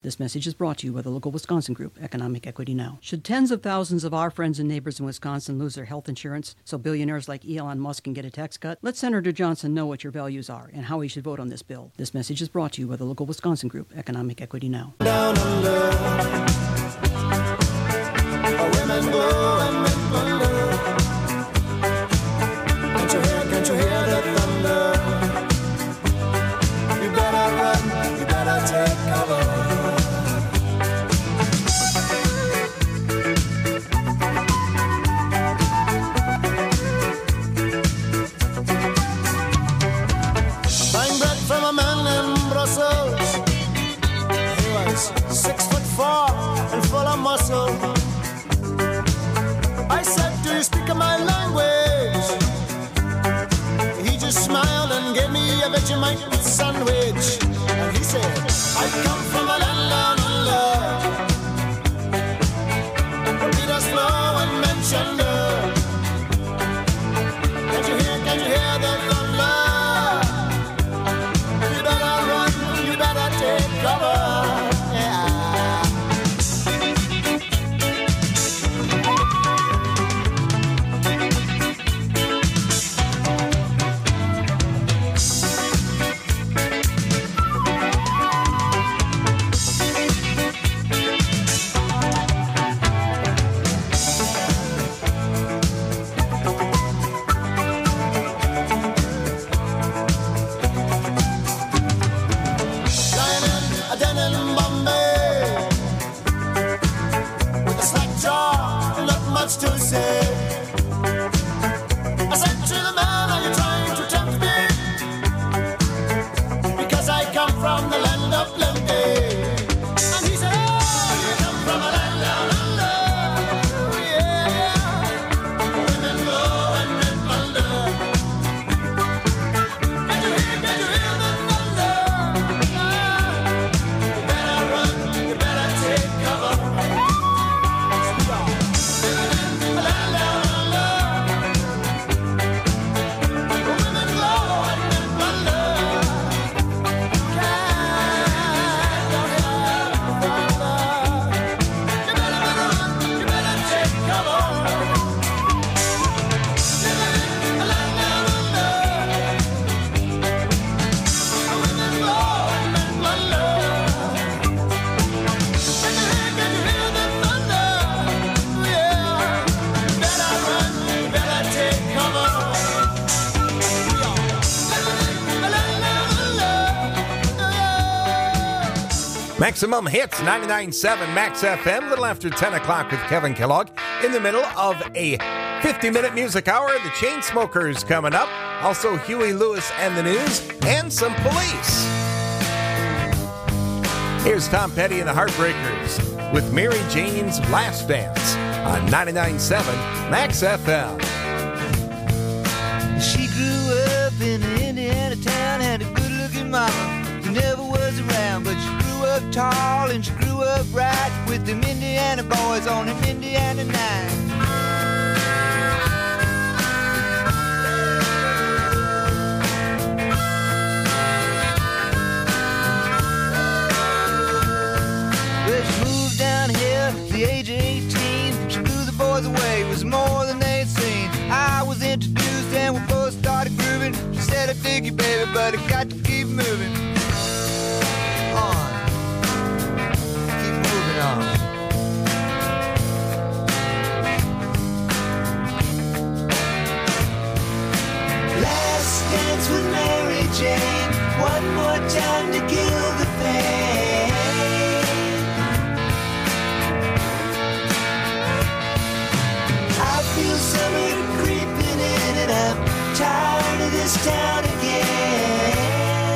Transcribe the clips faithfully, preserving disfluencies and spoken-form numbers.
This message is brought to you by the local Wisconsin group, Economic Equity Now. Should tens of thousands of our friends and neighbors in Wisconsin lose their health insurance so billionaires like Elon Musk can get a tax cut? Let Senator Johnson know what your values are and how he should vote on this bill. This message is brought to you by the local Wisconsin group, Economic Equity Now. Down under, women go and men wonder. Can't you hear, can't you hear the thunder? You better run, you better take cover. Six foot four and full of muscle. I said, do you speak my language? He just smiled and gave me a Vegemite sandwich. And he said, I come from a land down under. Beat us slow and mention the. Can't you hear, can't you hear the thunder? You better run, you better take cover. To say, I said to the man, are you trying to tempt me? Because I come from the land of plenty. And he said, oh, you come from a land down under. Yeah, women go and men wonder. Can you hear, can you hear the thunder? You better run, you better take cover. Maximum Hits, ninety-nine point seven Max F M, little after ten o'clock with Kevin Kellogg. In the middle of a fifty-minute music hour, the Chainsmokers coming up. Also Huey Lewis and the News, and some Police. Here's Tom Petty and the Heartbreakers with Mary Jane's Last Dance on ninety-nine point seven Max F M. She grew up in an Indiana town, had a good-looking mama who never was around, but she grew up tall and she grew up right with them Indiana boys on an Indiana nine. Well, she moved down here at the age of eighteen. She blew the boys away, it was more than they'd seen. I was introduced and we both started grooving. She said, I dig you, baby, but I got to keep moving on. Last dance with Mary Jane, one more time to kill the pain. I feel summer creeping in and I'm tired of this town again.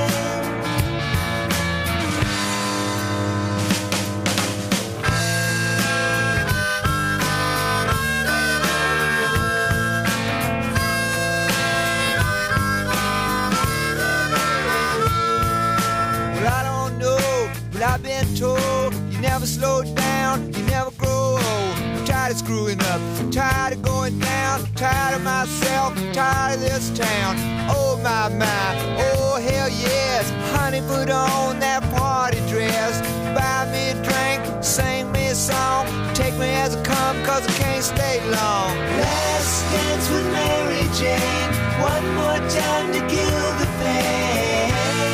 go. You never slow down, you never grow old. I'm tired of screwing up, I'm tired of going down, tired of myself, tired of this town. Oh my, my, oh hell yes. Honey, put on that party dress. Buy me a drink, sing me a song. Take me as I come, cause I can't stay long. Last dance with Mary Jane. One more time to kill the pain.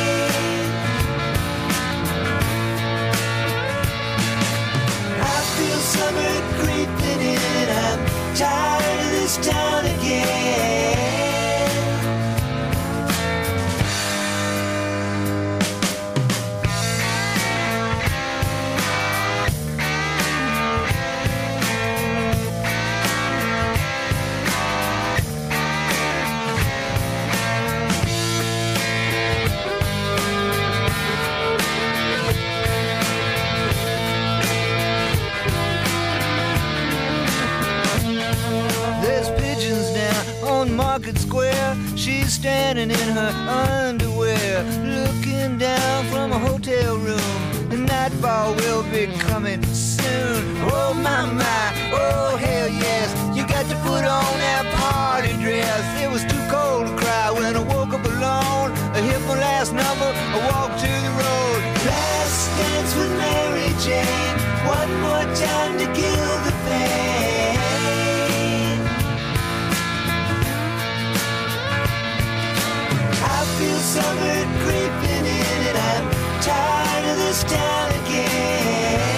I feel summer creeping in. I'm tired of this town again. Market Square, she's standing in her underwear, looking down from a hotel room. The nightfall will be coming soon. Oh my my, oh hell yes. You got to put on that party dress. It was too cold to cry when I woke up alone. I hit my last number, I walked to the road. Last dance with Mary Jane. One more time to kill the pain. I feel summer creeping in and I'm tired of this town again.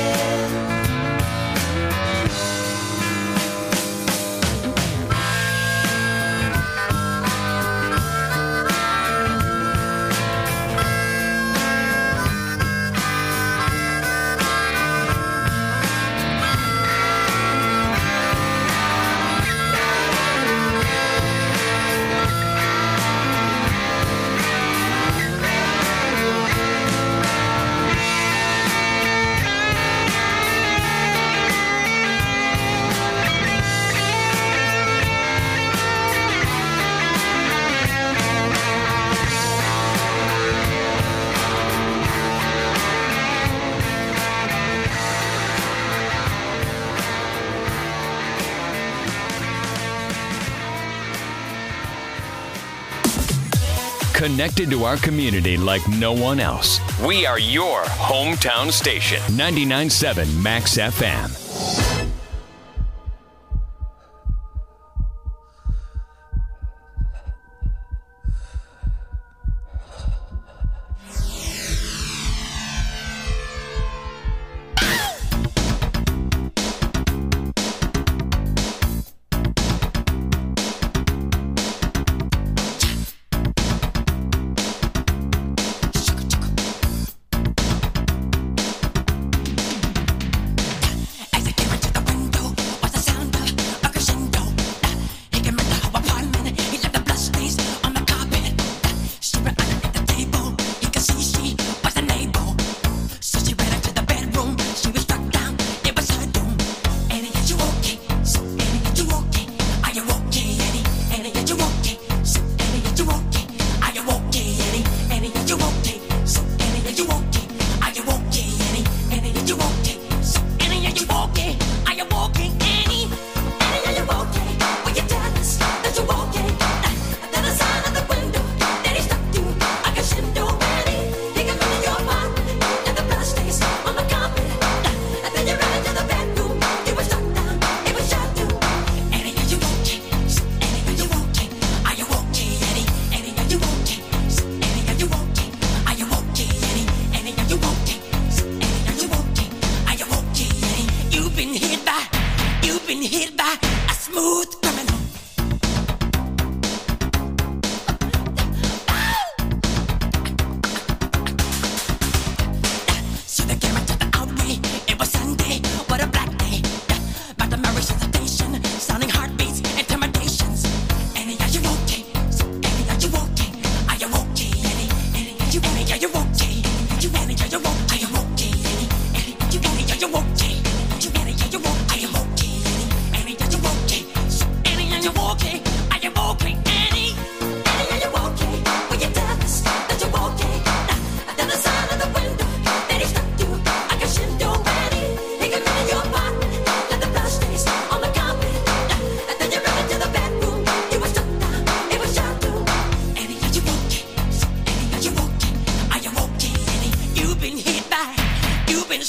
Connected to our community like no one else. We are your hometown station. ninety-nine point seven Max F M.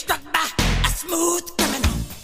struck by a smooth criminal.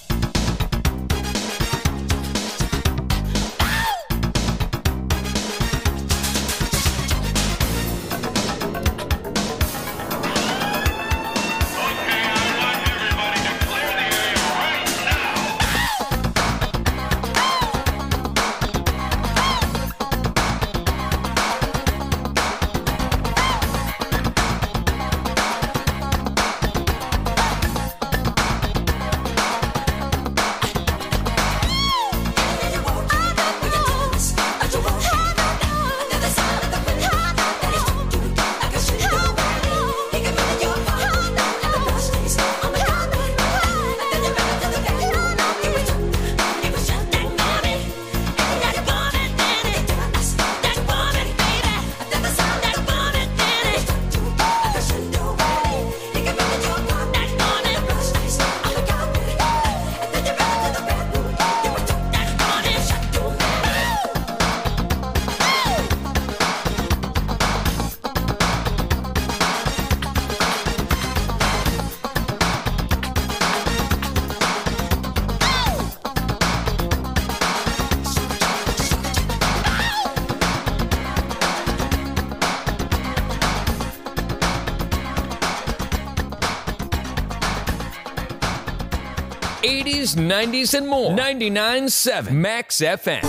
eighties, nineties, and more. ninety-nine point seven Max F M.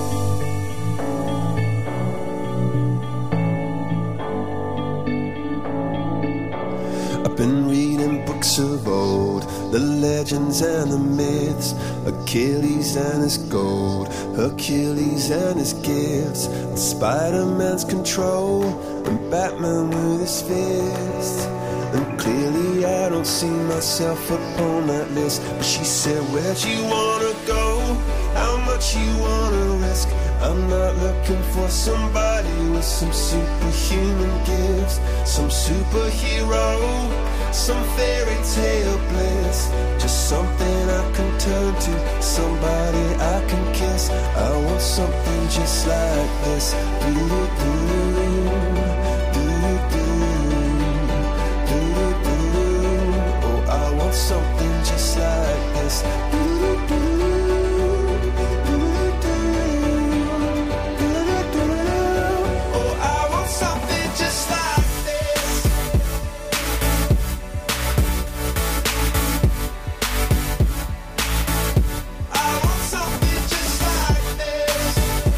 I've been reading books of old, the legends and the myths, Achilles and his gold, Hercules and his gifts, and Spider-Man's control, and Batman with his fist. And clearly I don't see myself upon that list. But she said, where'd you wanna go? How much you wanna risk? I'm not looking for somebody with some superhuman gifts, some superhero, some fairy tale bliss. Just something I can turn to, somebody I can kiss. I want something just like this. Do-do-do, do-do-do. I want something just like this. Oh, I want something just like this. I want something just like this.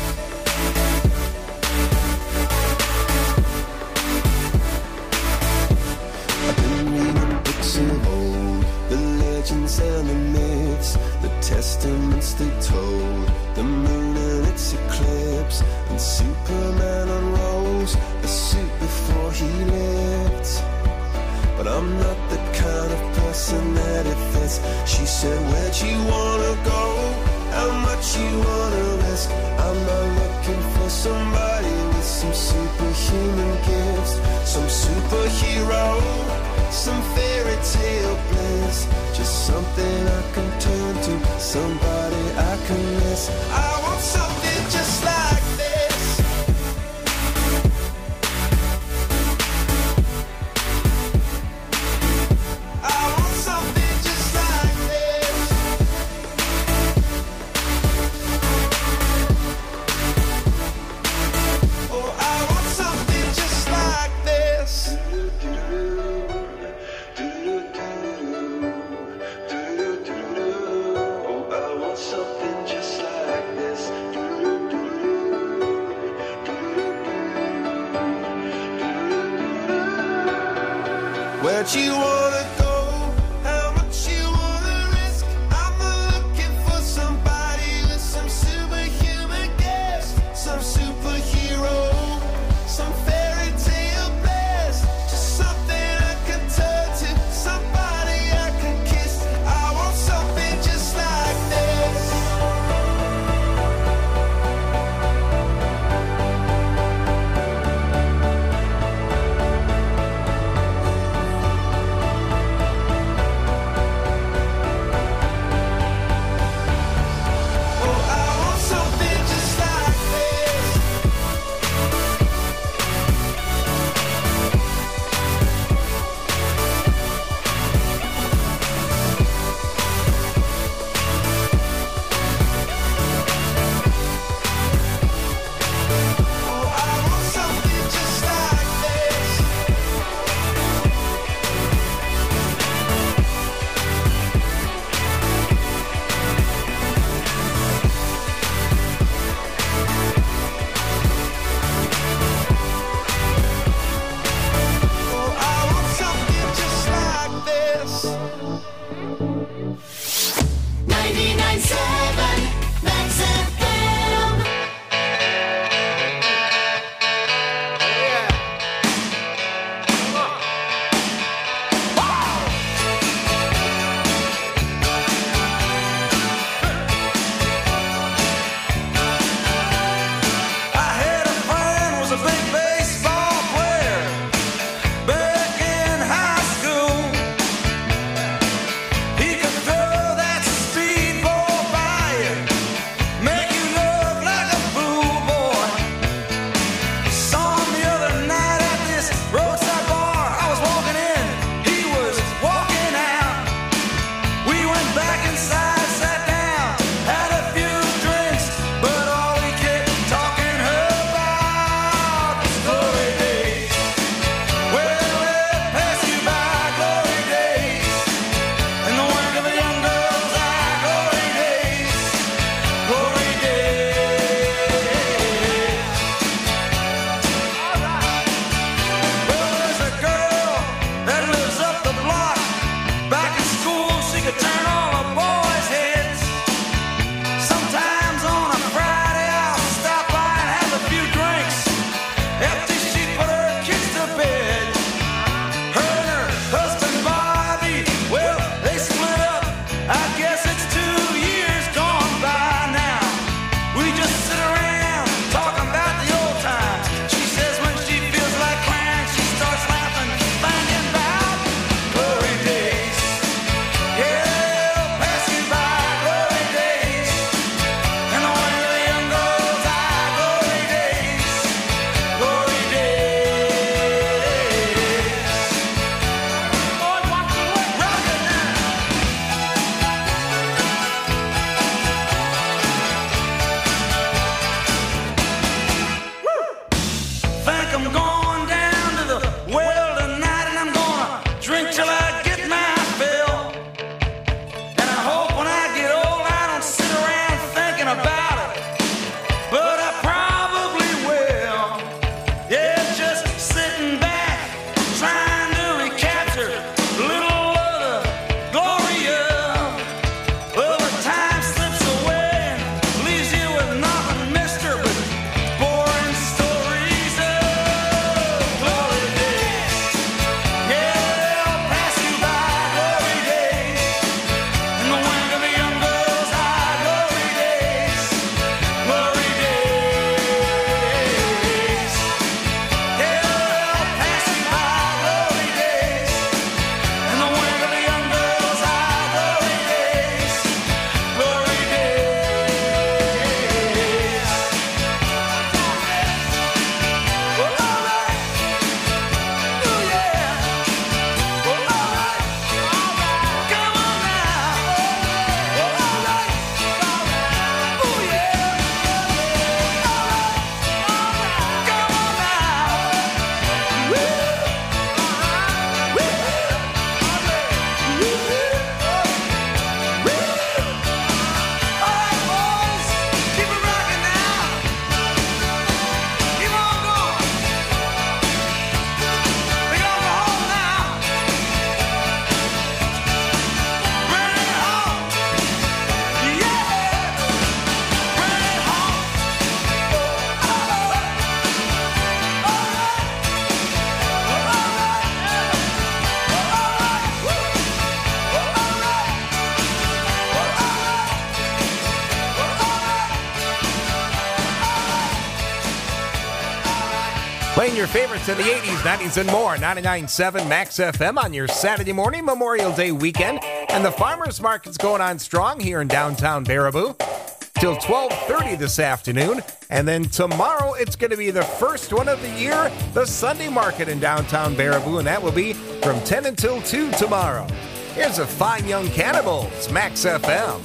I've been reading books of old, the legends and the myths, the testaments they told, the moon and its eclipse, and Superman unrolls the suit before he lived. But I'm not the kind of person that it fits. She said, where'd you wanna go? How much you wanna risk? I'm not looking for somebody with some superhuman gifts, some superhero, some fairy tale bliss. Just something I can turn to, somebody I can miss. I want something just like this. I want something just like this. Oh, I want something just like this. Oh, I want something just like this. Where'd you wanna go? How much you wanna risk? I'm not looking for somebody with some superhuman gifts, some superhero, some fairy tale bliss. Just something I can turn to, somebody I can kiss. I want something just like this. Playing your favorites in the eighties, nineties, and more. ninety-nine point seven Max F M on your Saturday morning, Memorial Day weekend. And the farmers market's going on strong here in downtown Baraboo till twelve thirty this afternoon. And then tomorrow, it's going to be the first one of the year, the Sunday market in downtown Baraboo. And that will be from ten until two tomorrow. Here's a Fine Young Cannibals, Max F M.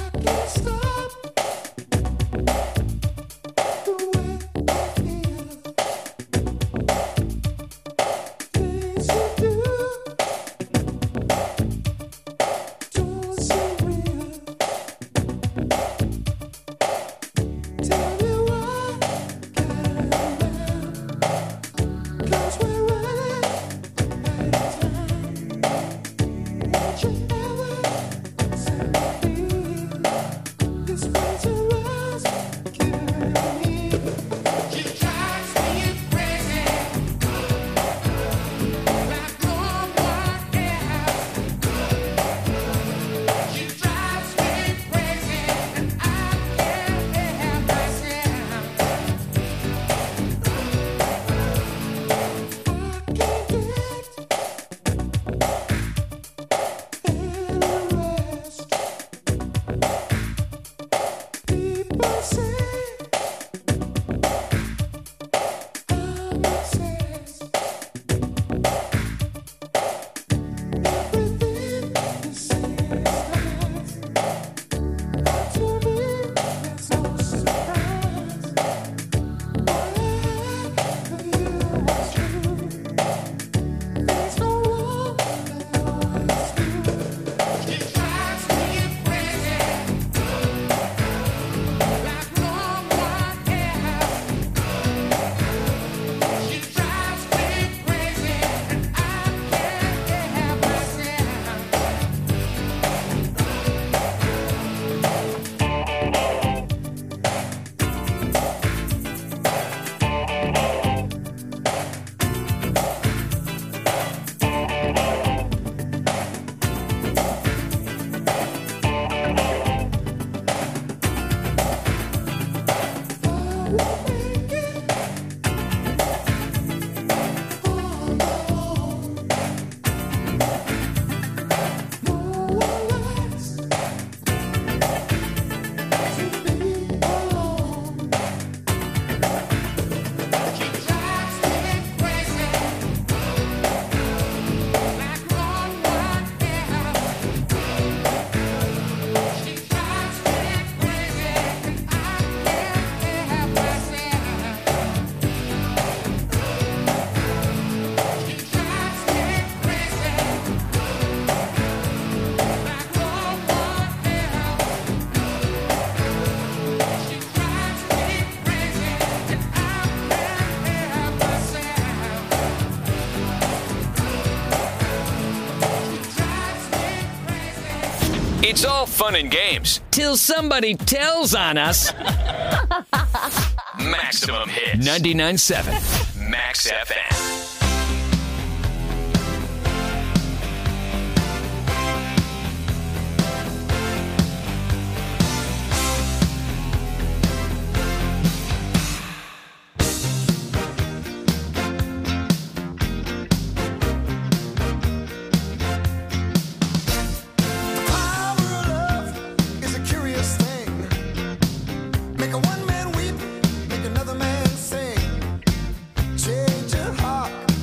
It's all fun and games till somebody tells on us. Maximum Hits. ninety-nine point seven Max F M. Make a one man weep, make another man sing. Change your heart.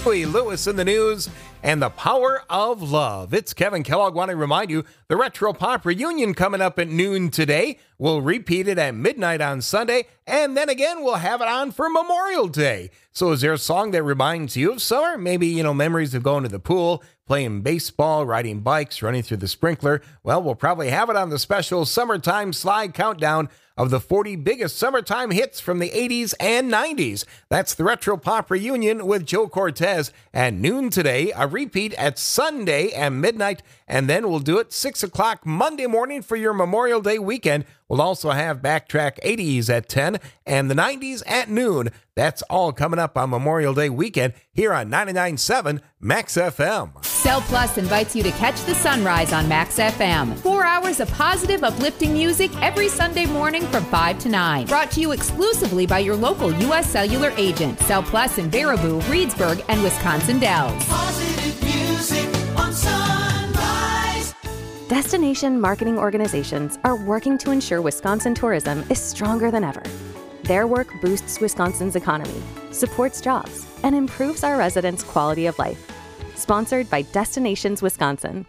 Huey Lewis in the news and the power of love. It's Kevin Kellogg. Want to remind you, the Retro Pop Reunion coming up at noon today. We'll repeat it at midnight on Sunday, and then again, we'll have it on for Memorial Day. So is there a song that reminds you of summer? Maybe, you know, memories of going to the pool, playing baseball, riding bikes, running through the sprinkler. Well, we'll probably have it on the special Summertime Slide Countdown of the forty biggest summertime hits from the eighties and nineties. That's the Retro Pop Reunion with Joe Cortez at noon today, a repeat at Sunday at midnight, and then we'll do it six o'clock Monday morning for your Memorial Day weekend. We'll also have Backtrack eighties at ten and the nineties at noon. That's all coming up on Memorial Day weekend here on ninety-nine point seven Max F M. Cell Plus invites you to catch the sunrise on Max F M. Four hours of positive, uplifting music every Sunday morning from five to nine. Brought to you exclusively by your local U S Cellular agent. Cell Plus in Baraboo, Reedsburg, and Wisconsin Dells. Positive music on Sunrise. Destination marketing organizations are working to ensure Wisconsin tourism is stronger than ever. Their work boosts Wisconsin's economy, supports jobs, and improves our residents' quality of life. Sponsored by Destinations Wisconsin.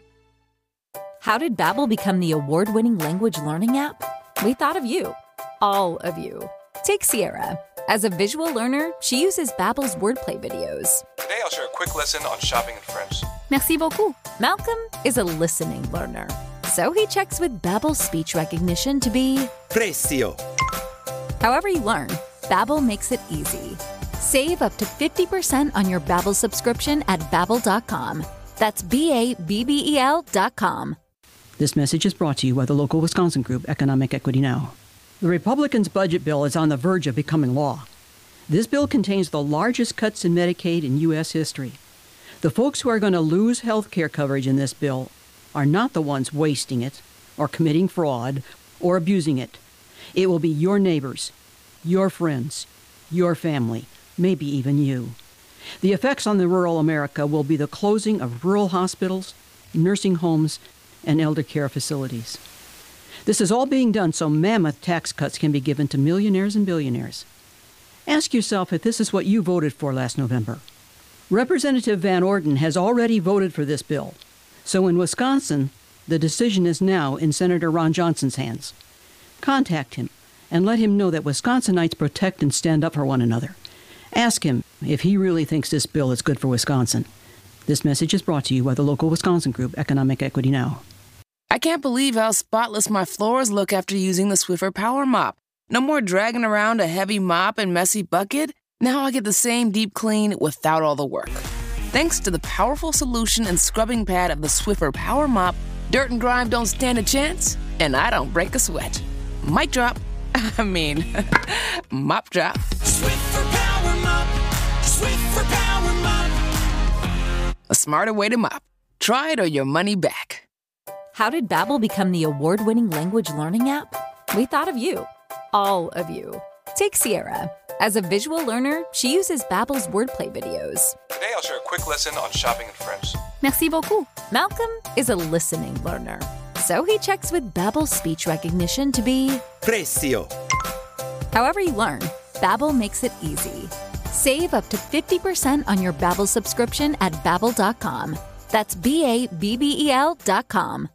How did Babbel become the award-winning language learning app? We thought of you. All of you. Take Sierra. As a visual learner, she uses Babbel's wordplay videos. Today I'll share a quick lesson on shopping in French. Merci beaucoup. Malcolm is a listening learner, so he checks with Babbel's speech recognition to be Precio. However you learn, Babbel makes it easy. Save up to fifty percent on your Babbel subscription at babbel dot com. That's B A B B E L dot com. This message is brought to you by the local Wisconsin group, Economic Equity Now. The Republicans' budget bill is on the verge of becoming law. This bill contains the largest cuts in Medicaid in U S history. The folks who are going to lose health care coverage in this bill are not the ones wasting it, or committing fraud, or abusing it. It will be your neighbors, your friends, your family, maybe even you. The effects on the rural America will be the closing of rural hospitals, nursing homes, and elder care facilities. This is all being done so mammoth tax cuts can be given to millionaires and billionaires. Ask yourself if this is what you voted for last November. Representative Van Orden has already voted for this bill. So in Wisconsin, the decision is now in Senator Ron Johnson's hands. Contact him and let him know that Wisconsinites protect and stand up for one another. Ask him if he really thinks this bill is good for Wisconsin. This message is brought to you by the local Wisconsin group, Economic Equity Now. I can't believe how spotless my floors look after using the Swiffer Power Mop. No more dragging around a heavy mop and messy bucket. Now I get the same deep clean without all the work. Thanks to the powerful solution and scrubbing pad of the Swiffer Power Mop, dirt and grime don't stand a chance, and I don't break a sweat. Mic drop. I mean, mop drop. Swiffer Power Mop. Swiffer Power Mop. A smarter way to mop. Try it or your money back. How did Babbel become the award-winning language learning app? We thought of you. All of you. Take Sierra. As a visual learner, she uses Babbel's wordplay videos. Today I'll share a quick lesson on shopping in French. Merci beaucoup. Malcolm is a listening learner, so he checks with Babbel's speech recognition to be Precio. However you learn, Babbel makes it easy. Save up to fifty percent on your Babbel subscription at babbel dot com. That's B A B B E L dot com.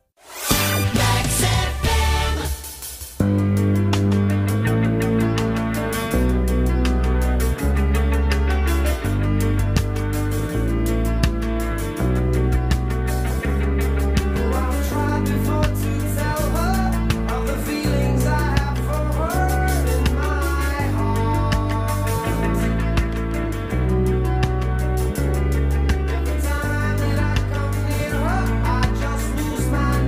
Max F M. I've tried before to tell her of the feelings I have for her in my heart. Every time that I come near her, I just lose my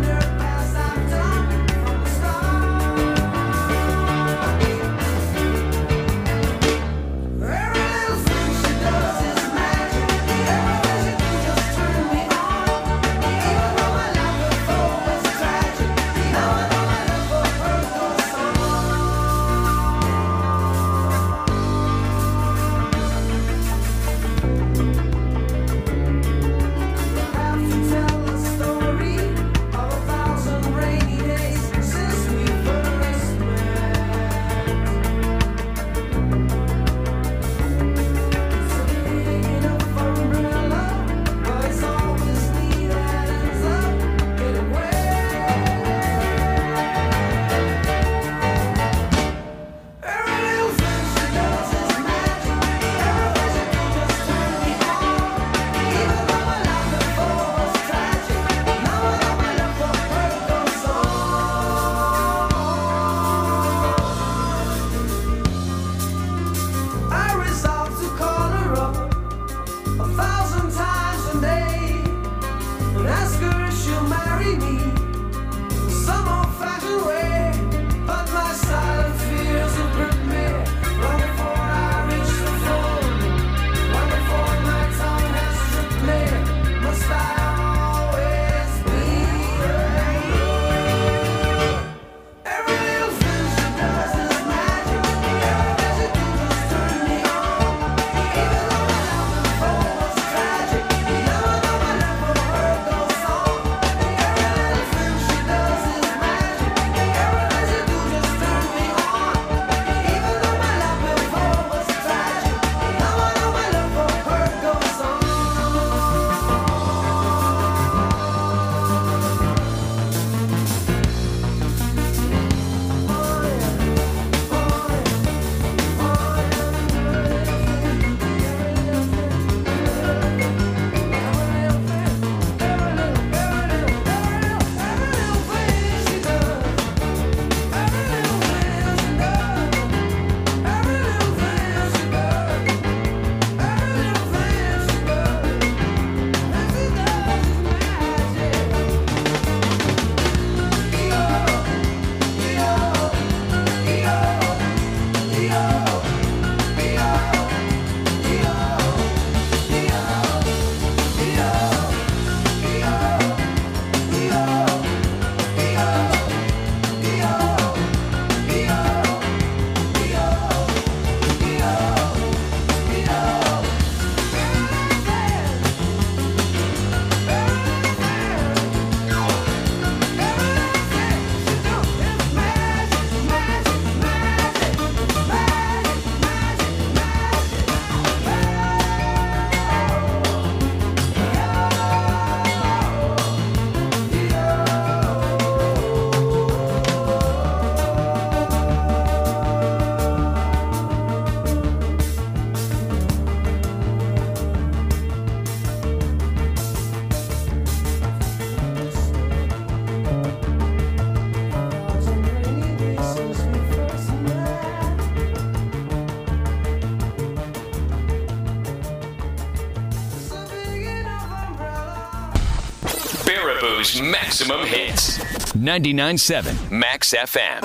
Music's maximum hits. ninety-nine point seven Max F M.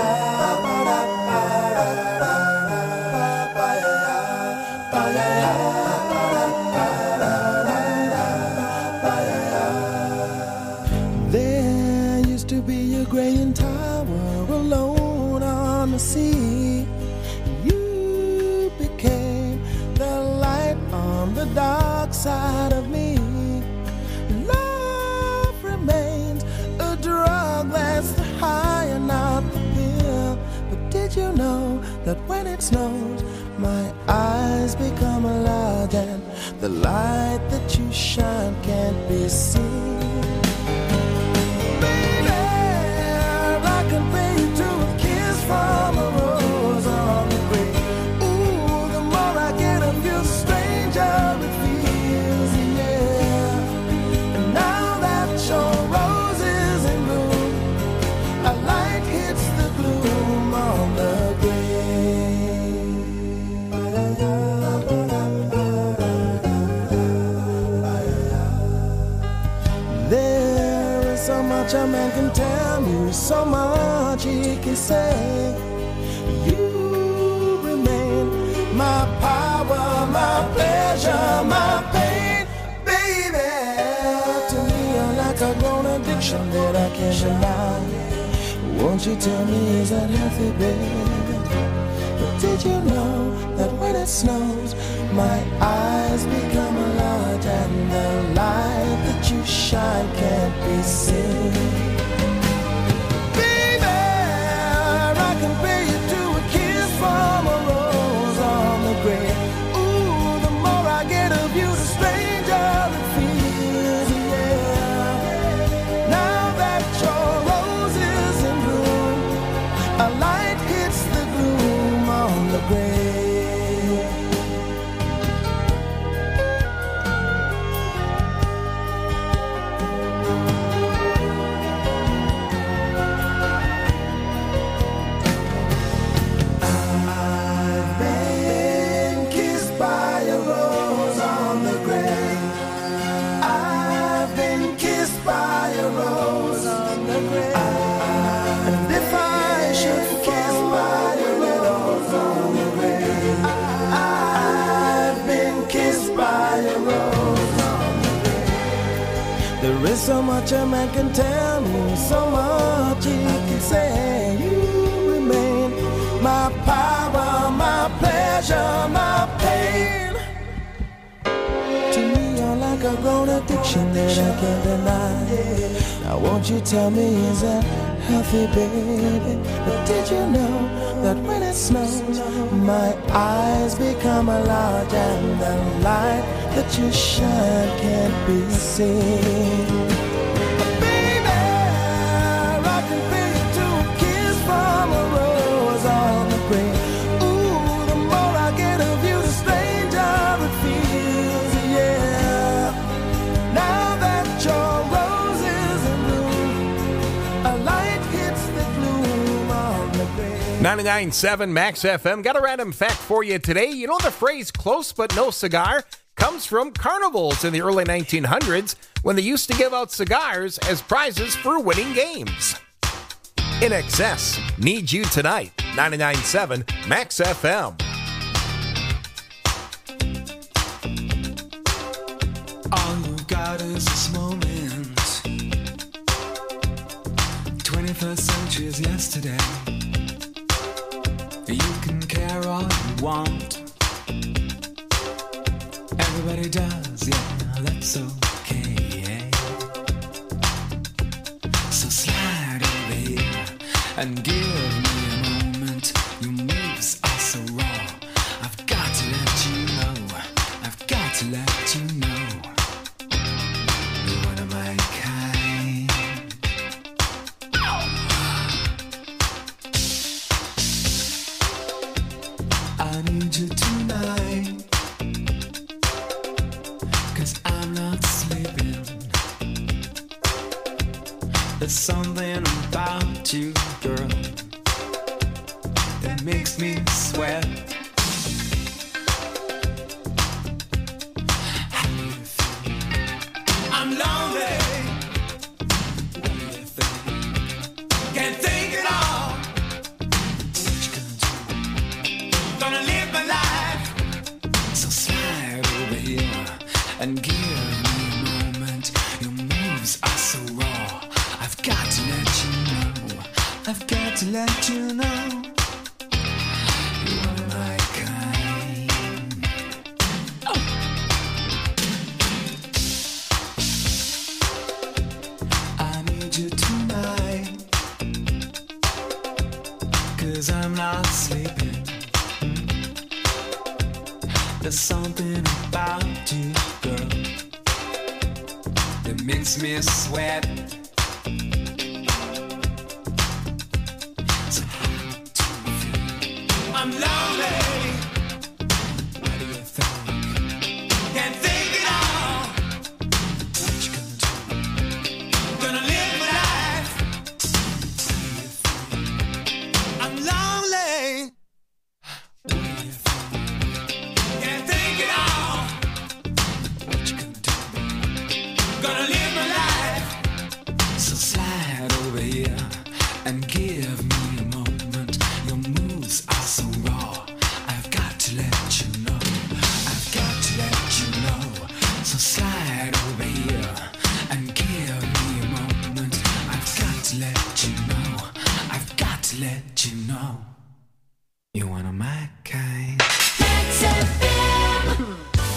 There used to be a graying tower alone on the sea. You became the light on the dark side of me. Love remains a drug that's the high and not the pill. But did you know that when it snows, my eyes become large and the light that you shine can't be seen? From a rose on the grave. Ooh, the more I get of you, the stranger it feels, yeah. And now that your rose is in bloom, a light hits the gloom on the grave. There is so much a man can tell you, so much he can say. You remain my power, my pleasure, my pain, baby. To me, you're like a grown addiction that I can't deny. Won't you tell me, is that healthy, baby? But did you know that when it snows, my eyes become large and the light that you shine can't be seen? From a rose on the grave. Ooh, the more I get of you, the stranger it feels, yeah. Now that your rose is in bloom, a light hits the gloom on the grave. There is so much a man can tell me, so much he can say. You remain my power, my pleasure, my pain. To me, you're like a grown addiction that I can't deny. Now won't you tell me, is that healthy, baby? But did you know that when it snows, my eyes become large and the light that you shine can't be seen? Baby, I can pay you to a kiss from a rose on the grave. Ooh, the more I get of you, the stranger it feels, yeah. Now that your rose is in bloom, a light hits the gloom on the grave. ninety-nine point seven Max F M. Got a random fact for you today. You know the phrase close but no cigar comes from carnivals in the early nineteen hundreds when they used to give out cigars as prizes for winning games. In Excess, Need You Tonight, ninety-nine point seven Max F M. All you got is this moment. twenty-first century is yesterday. You can care all you want. Everybody does, yeah, that's okay. So slide over here and give me a moment. Your moves are so raw. I've got to let you know. I've got to let you know. You're one of my kind. I need you tonight. I'm not sleeping. There's something about you, girl, that makes me sweat. How do you feel? I'm lonely. I've got to let you know you are my kind. Oh. I need you tonight, 'cause I'm not sleeping. There's something about you, girl, that makes me sweat. So how do you feel? I'm lonely. What do you think? Can't think it all. What you gonna do? Gonna live my life. What do you think? I'm lonely. What do you think? Can't think it all. What you gonna do? Gonna live my life. So slide over here and give me a moment. Your moves are so raw. I've got to let you know. I've got to let you know. So slide over here and give me a moment. I've got to let you know. I've got to let you know. You one of my kind. X F M.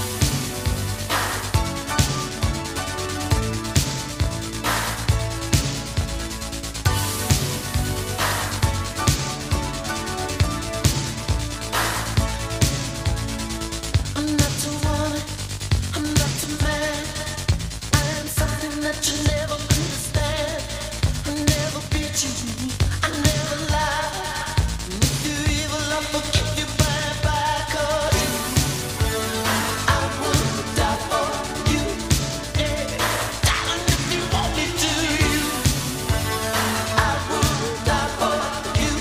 I'm not too woman, I'm not too man. I am something that you never understand. I never beat you, I never lie. And if you evil, I forgive you bye bye. 'Cause I would die for you, yeah. Darling, if you want me to, you. I would die for you.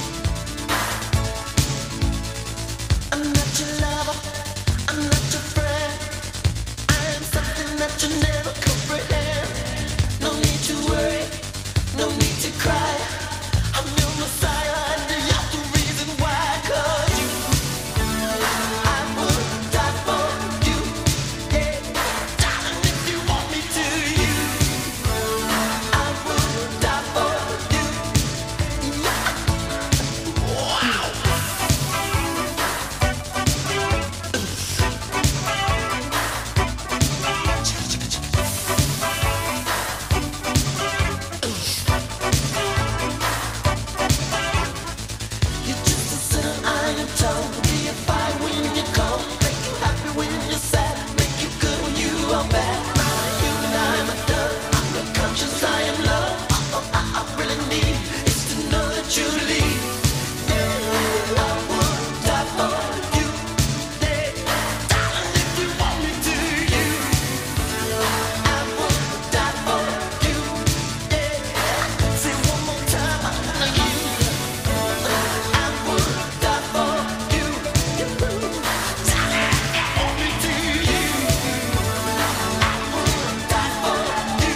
I'm not your lover, I'm not your friend. I am something that you never comprehend. No need to worry, no need to cry. I'm your Messiah and you're the reason why. 'Cause you, I would die for you, yeah. Darling, if you want me to, you. I would die for you, yeah. Wow. You're just a sinner, I am told. Be a fire when you're cold. Make you happy when you're sad. Make you good when you are bad. I'm a human, I'm a dove. I'm your conscience, I am love. All I, I really need is to know that you leave. Yeah, I would die for you. Yeah, darling, if you want me to, you. I would die for you. Yeah, say one more time, I wanna hear you. I would die for you. Darling, if you want me to, you. I would die for you.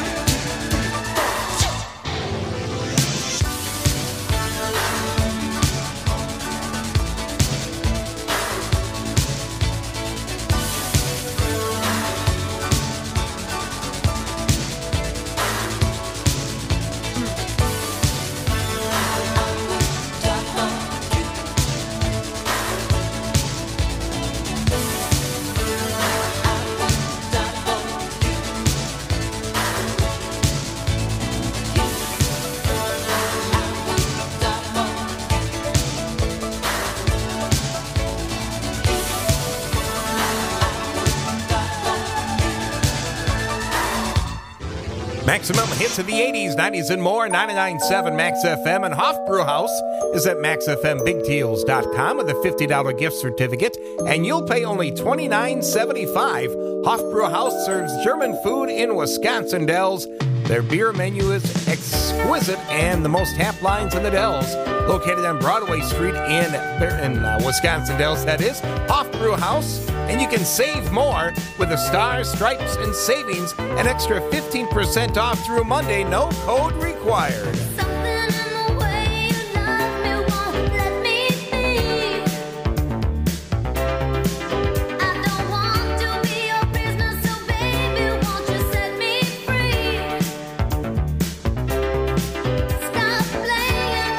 Maximum hits of the eighties, nineties, and more. ninety-nine point seven Max F M. And Hofbrewhaus is at max f m big deals dot com with a fifty dollars gift certificate. And you'll pay only twenty-nine seventy-five. Hofbrewhaus serves German food in Wisconsin Dells. Their beer menu is exquisite and the most tap lines in the Dells. Located on Broadway Street in, in uh, Wisconsin Dells, that is. Hofbrewhaus. And you can save more with the stars, stripes, and savings. An extra fifteen percent off through Monday. No code required. Stop playing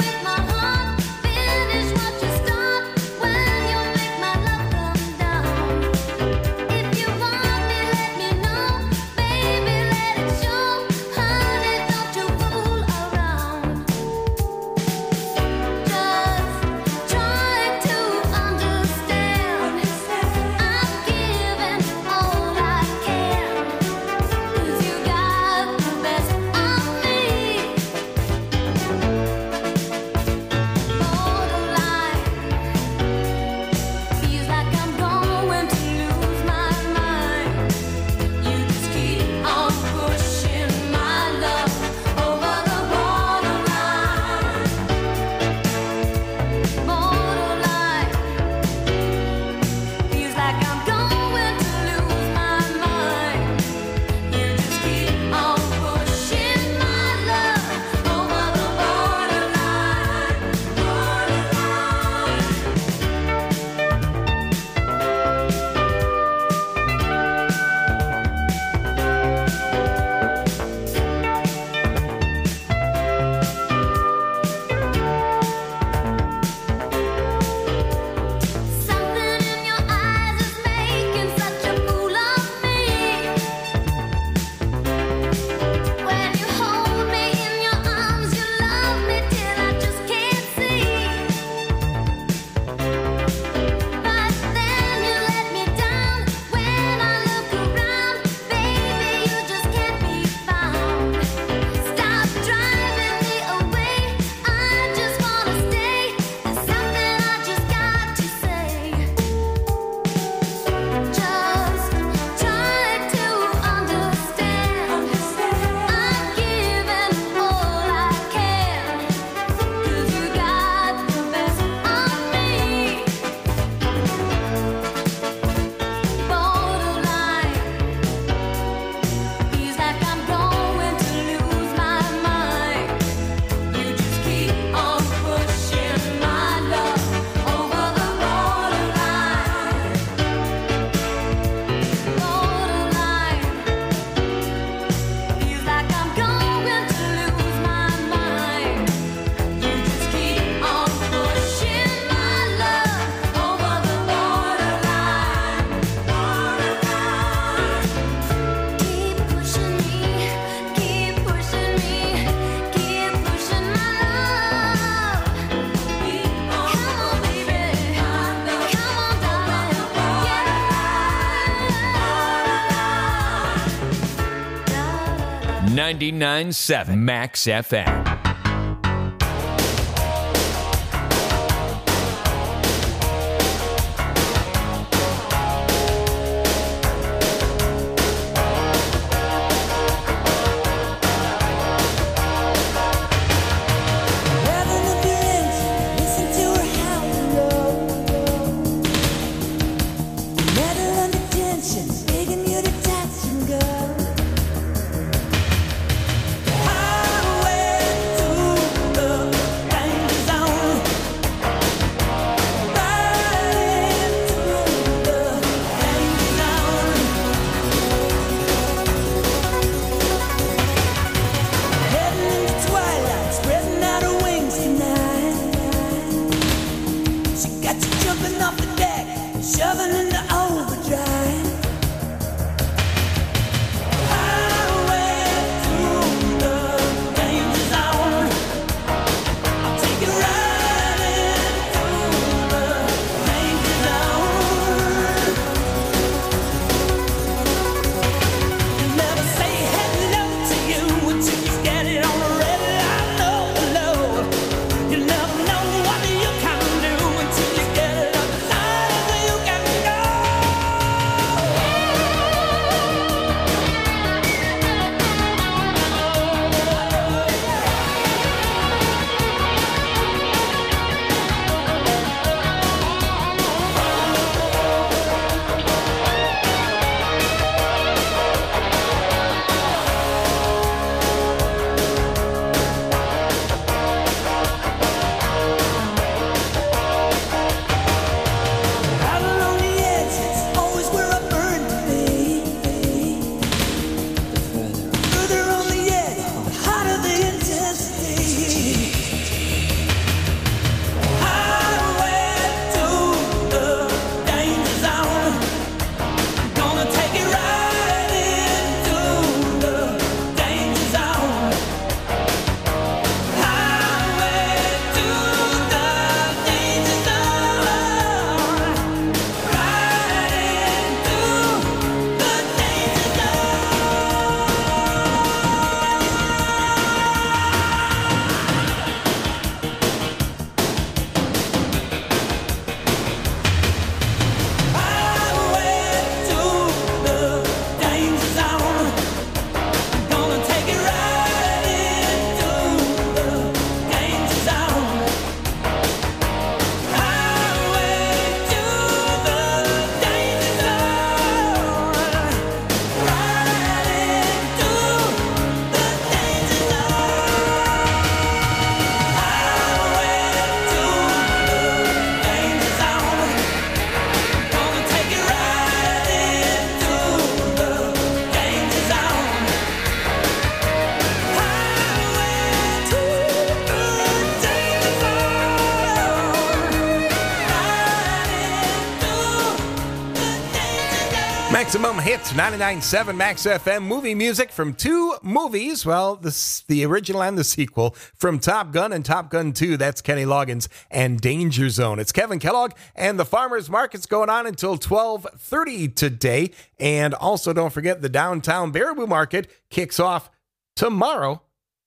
ninety-nine point seven Max F M. Maximum Hits, ninety-nine point seven Max F M. Movie music from two movies. Well, this, the original and the sequel from Top Gun and Top Gun two. That's Kenny Loggins and Danger Zone. It's Kevin Kellogg, and the Farmers Market's going on until twelve thirty today. And also, don't forget, the Downtown Baraboo Market kicks off tomorrow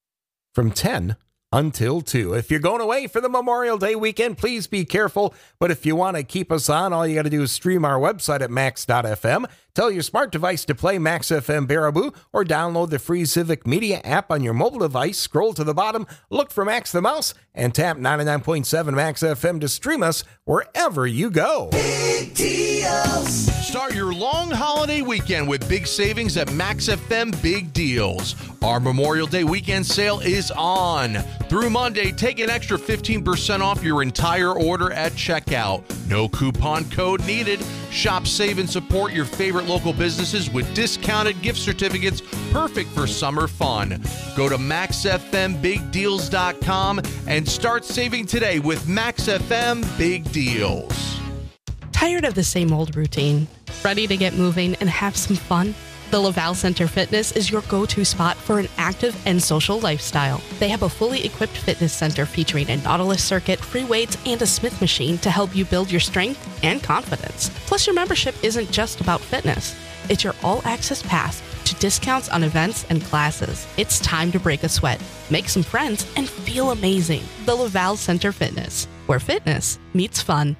from ten until two. If you're going away for the Memorial Day weekend, please be careful. But if you want to keep us on, all you got to do is stream our website at max dot f m. Tell your smart device to play Max F M Baraboo, or download the free Civic Media app on your mobile device. Scroll to the bottom, look for Max the Mouse, and tap ninety-nine point seven Max F M to stream us wherever you go. Big deals. Start your long holiday weekend with big savings at Max F M Big Deals. Our Memorial Day weekend sale is on. Through Monday, take an extra fifteen percent off your entire order at checkout. No coupon code needed. Shop, save, and support your favorite local businesses with discounted gift certificates perfect for summer fun. Go to max f m big deals dot com and start saving today with Max F M Big Deals. Tired of the same old routine? Ready to get moving and have some fun? The Laval Center Fitness is your go-to spot for an active and social lifestyle. They have a fully equipped fitness center featuring a Nautilus circuit, free weights, and a Smith machine to help you build your strength and confidence. Plus, your membership isn't just about fitness. It's your all-access pass to discounts on events and classes. It's time to break a sweat, make some friends, and feel amazing. The Laval Center Fitness, where fitness meets fun.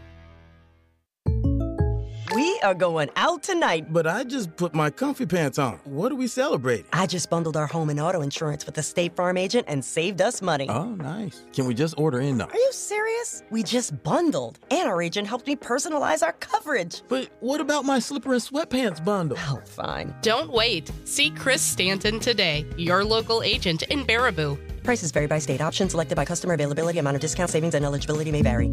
We are going out tonight. But I just put my comfy pants on. What are we celebrating? I just bundled our home and auto insurance with the State Farm agent and saved us money. Oh, nice. Can we just order in, though? Are you serious? We just bundled. And our agent helped me personalize our coverage. But what about my slipper and sweatpants bundle? Oh, fine. Don't wait. See Chris Stanton today, your local agent in Baraboo. Prices vary by state. Options selected by customer availability, amount of discount, savings, and eligibility may vary.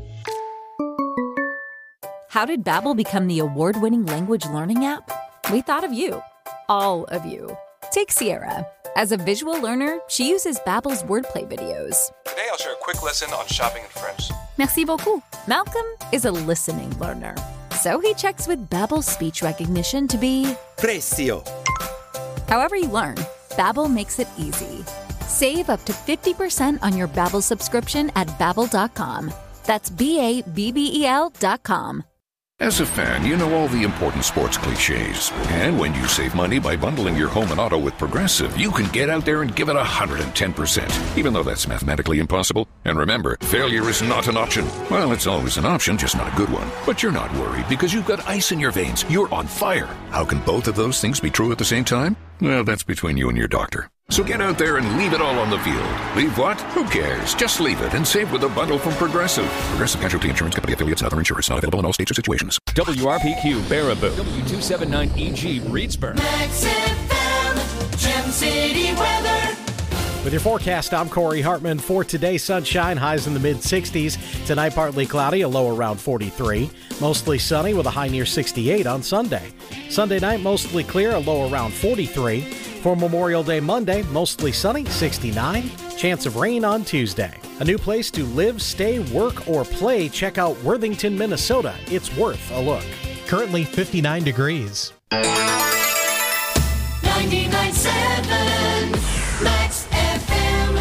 How did Babbel become the award-winning language learning app? We thought of you. All of you. Take Sierra. As a visual learner, she uses Babbel's wordplay videos. Today I'll share a quick lesson on shopping in French. Merci beaucoup. Malcolm is a listening learner. So he checks with Babbel's speech recognition to be Precio. However you learn, Babbel makes it easy. Save up to fifty percent on your Babbel subscription at babbel dot com. That's B A B B E L dot com. As a fan, you know all the important sports cliches. And when you save money by bundling your home and auto with Progressive, you can get out there and give it one hundred ten percent, even though that's mathematically impossible. And remember, failure is not an option. Well, it's always an option, just not a good one. But you're not worried because you've got ice in your veins. You're on fire. How can both of those things be true at the same time? Well, that's between you and your doctor. So get out there and leave it all on the field. Leave what? Who cares? Just leave it and save with a bundle from Progressive. Progressive Casualty Insurance Company affiliates and other insurers. Not available in all states or situations. W R P Q Baraboo. W two seventy-nine E G Reedsburg. Max F M, Gem City weather. With your forecast, I'm Corey Hartman. For today, sunshine, highs in the mid-sixties. Tonight, partly cloudy, a low around forty-three. Mostly sunny with a high near sixty-eight on Sunday. Sunday night, mostly clear, a low around forty-three. For Memorial Day Monday, mostly sunny, sixty-nine. Chance of rain on Tuesday. A new place to live, stay, work, or play. Check out Worthington, Minnesota. It's worth a look. Currently fifty-nine degrees. ninety-nine point seven Max F M.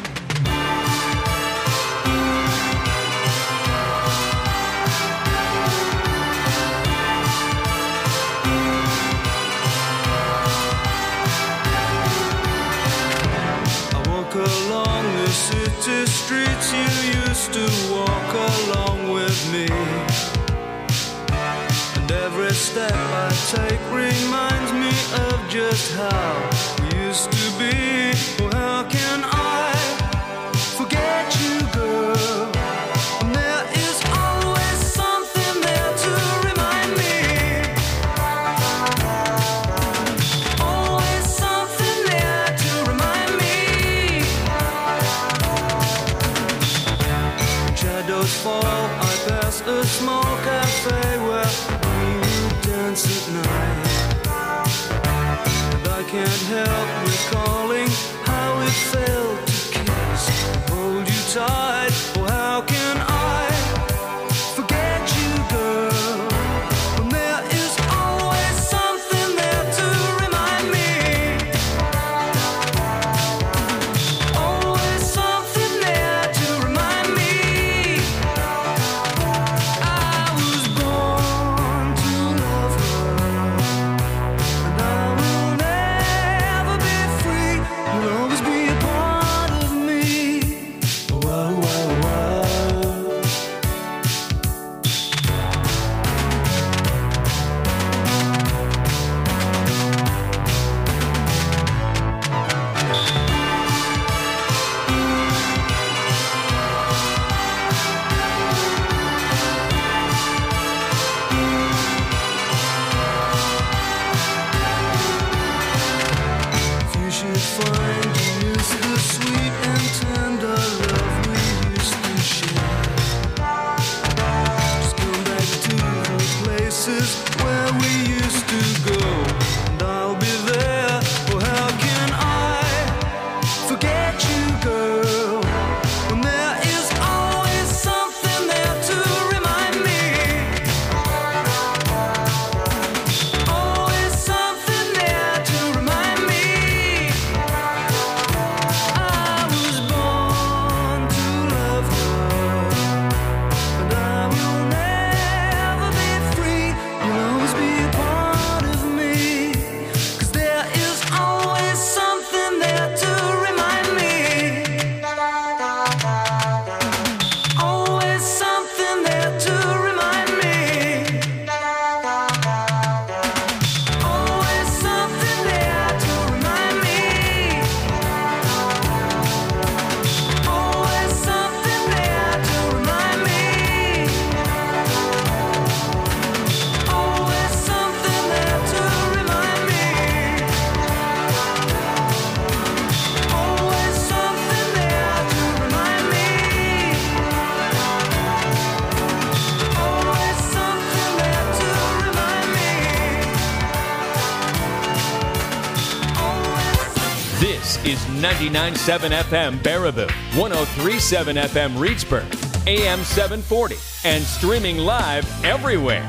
Along the city streets you used to walk along with me, and every step I take reminds me of just how we used to be. Oh, how can I forget you, girl? And there is always something there to remind me. Always something there to remind me. Shadows fall, I pass a small cafe where we would dance at night, and I can't help recalling how it felt to kiss and hold you tight. Oh, how can I forget you, girl, when there is always something there to remind me. Always something there to remind me. I was born to love her. is ninety-nine point seven F M Baraboo, one oh three point seven F M Reedsburg, A M seven forty, and streaming live everywhere.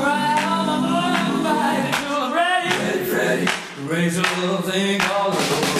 Raise a little thing all over.